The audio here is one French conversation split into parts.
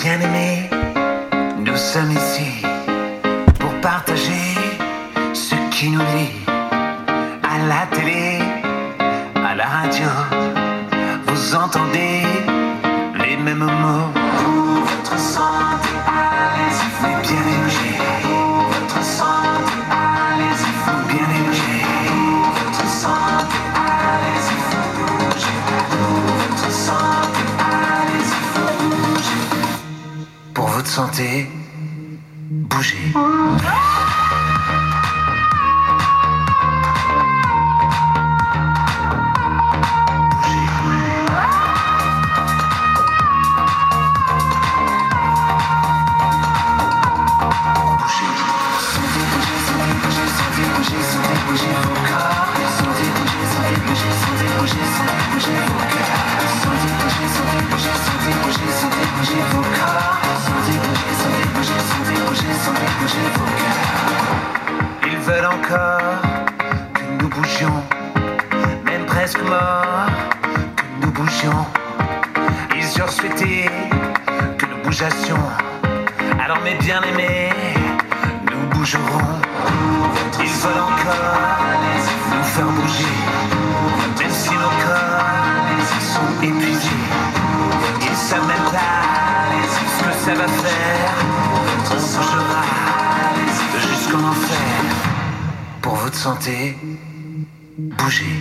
bien-aimés, nous sommes ici pour partager ce qui nous lie. À la télé, à la radio, vous entendez les mêmes mots. Pour votre santé, allez-y, vous bien-aimés. Pour votre santé, allez-y, vous bien-aimés. Pour votre santé, allez-y, vous bougez. Pour votre santé, allez-y, vous bougez. Pour votre santé, bougez. Ils veulent encore que nous bougions, même presque morts, que nous bougions. Ils eurent souhaité que nous bougeassions. Alors mes bien-aimés, nous bougerons. Ils veulent encore nous faire bouger, même si nos corps sont épuisés. Ils savent même pas ce que ça va faire. On bougera jusqu'en enfer. Pour votre santé, bougez.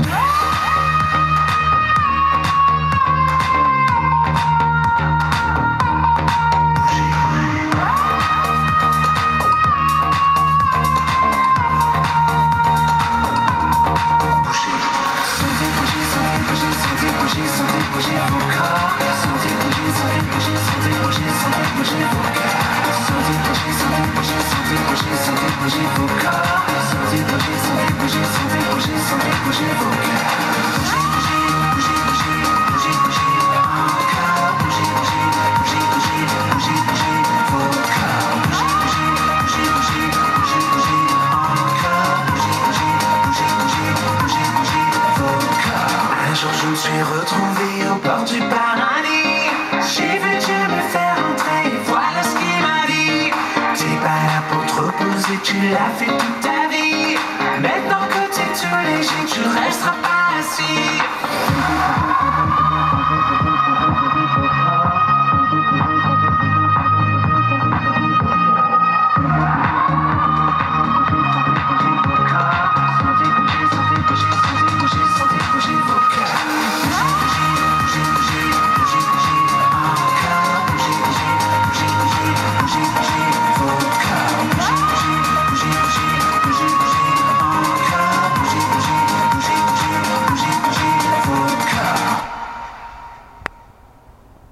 Un jour je me suis retrouvé au bord du paradis. J'ai vu Dieu me faire entrer, voilà ce qu'il m'a dit. T'es pas là pour te reposer, tu l'as fait toute ta